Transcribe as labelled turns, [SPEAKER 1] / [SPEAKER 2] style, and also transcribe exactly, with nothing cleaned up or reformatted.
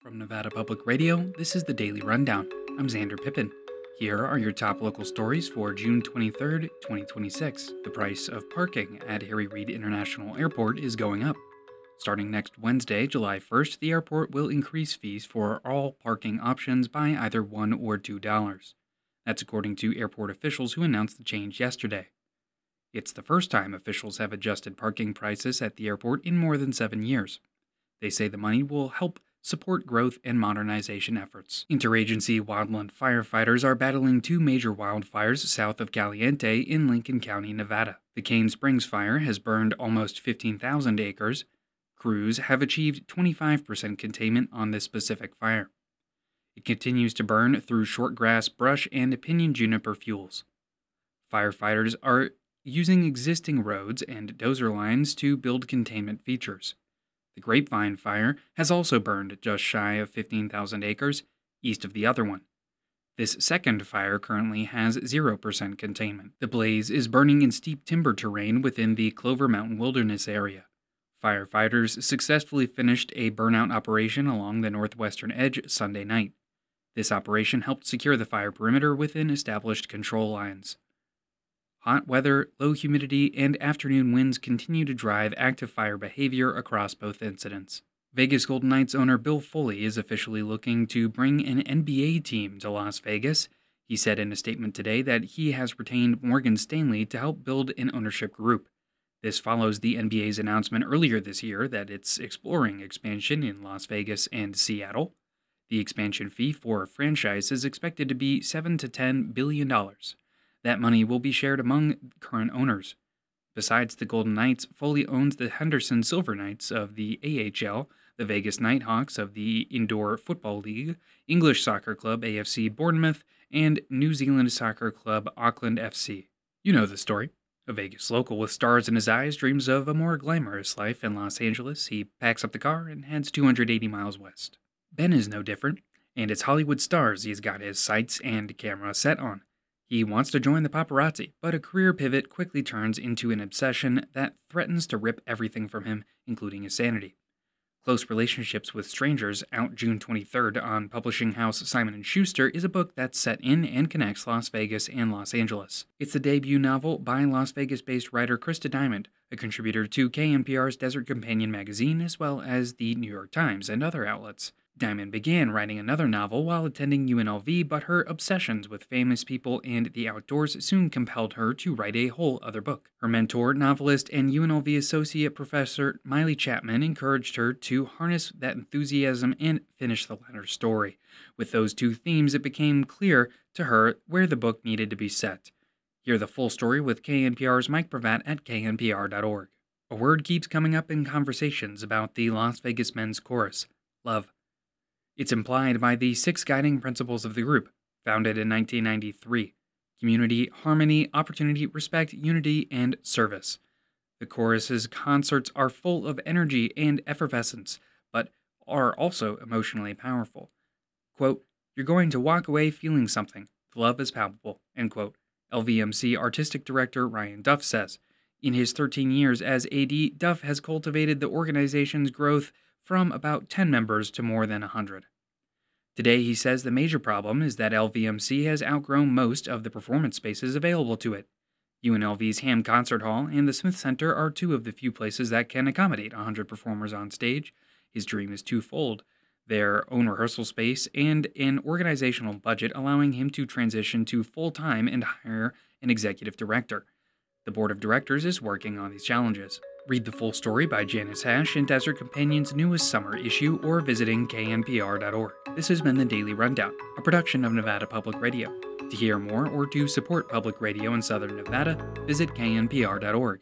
[SPEAKER 1] From Nevada Public Radio, this is the Daily Rundown. I'm Xander Pippin. Here are your top local stories for June twenty-third, twenty twenty-six. The price of parking at Harry Reid International Airport is going up. Starting next Wednesday, July first, the airport will increase fees for all parking options by either one or two dollars. That's according to airport officials who announced the change yesterday. It's the first time officials have adjusted parking prices at the airport in more than seven years. They say the money will help support growth and modernization efforts. Interagency wildland firefighters are battling two major wildfires south of Caliente in Lincoln County, Nevada. The Cane Springs fire has burned almost fifteen thousand acres. Crews have achieved twenty-five percent containment on this specific fire. It continues to burn through shortgrass, brush, and pinyon juniper fuels. Firefighters are using existing roads and dozer lines to build containment features. The Grapevine fire has also burned just shy of fifteen thousand acres, east of the other one. This second fire currently has zero percent containment. The blaze is burning in steep timber terrain within the Clover Mountain Wilderness area. Firefighters successfully finished a burnout operation along the northwestern edge Sunday night. This operation helped secure the fire perimeter within established control lines. Hot weather, low humidity, and afternoon winds continue to drive active fire behavior across both incidents. Vegas Golden Knights owner Bill Foley is officially looking to bring an N B A team to Las Vegas. He said in a statement today that he has retained Morgan Stanley to help build an ownership group. This follows the N B A's announcement earlier this year that it's exploring expansion in Las Vegas and Seattle. The expansion fee for a franchise is expected to be seven to ten billion dollars. That money will be shared among current owners. Besides the Golden Knights, Foley owns the Henderson Silver Knights of the A H L, the Vegas Nighthawks of the Indoor Football League, English Soccer Club A F C Bournemouth, and New Zealand Soccer Club Auckland F C. You know the story. A Vegas local with stars in his eyes dreams of a more glamorous life in Los Angeles. He packs up the car and heads two hundred eighty miles west. Ben is no different, and it's Hollywood stars he's got his sights and camera set on. He wants to join the paparazzi, but a career pivot quickly turns into an obsession that threatens to rip everything from him, including his sanity. Close Relationships with Strangers, out June twenty-third on publishing house Simon and Schuster, is a book that's set in and connects Las Vegas and Los Angeles. It's the debut novel by Las Vegas-based writer Krista Diamond, a contributor to K N P R's Desert Companion magazine as well as the New York Times and other outlets. Diamond began writing another novel while attending U N L V, but her obsessions with famous people and the outdoors soon compelled her to write a whole other book. Her mentor, novelist, and U N L V associate professor Miley Chapman encouraged her to harness that enthusiasm and finish the latter story. With those two themes, it became clear to her where the book needed to be set. Hear the full story with K N P R's Mike Pravat at K N P R dot org. A word keeps coming up in conversations about the Las Vegas Men's Chorus: love. It's implied by the six guiding principles of the group, founded in nineteen ninety-three: community, harmony, opportunity, respect, unity, and service. The chorus's concerts are full of energy and effervescence, but are also emotionally powerful. Quote, "You're going to walk away feeling something. The love is palpable," end quote. L V M C Artistic Director Ryan Duff says. In his thirteen years as A D, Duff has cultivated the organization's growth from about ten members to more than one hundred. Today, he says the major problem is that L V M C has outgrown most of the performance spaces available to it. U N L V's Ham Concert Hall and the Smith Center are two of the few places that can accommodate one hundred performers on stage. His dream is twofold: their own rehearsal space and an organizational budget allowing him to transition to full-time and hire an executive director. The board of directors is working on these challenges. Read the full story by Janice Hash in Desert Companion's newest summer issue or visiting K N P R dot org. This has been the Daily Rundown, a production of Nevada Public Radio. To hear more or to support public radio in Southern Nevada, visit K N P R dot org.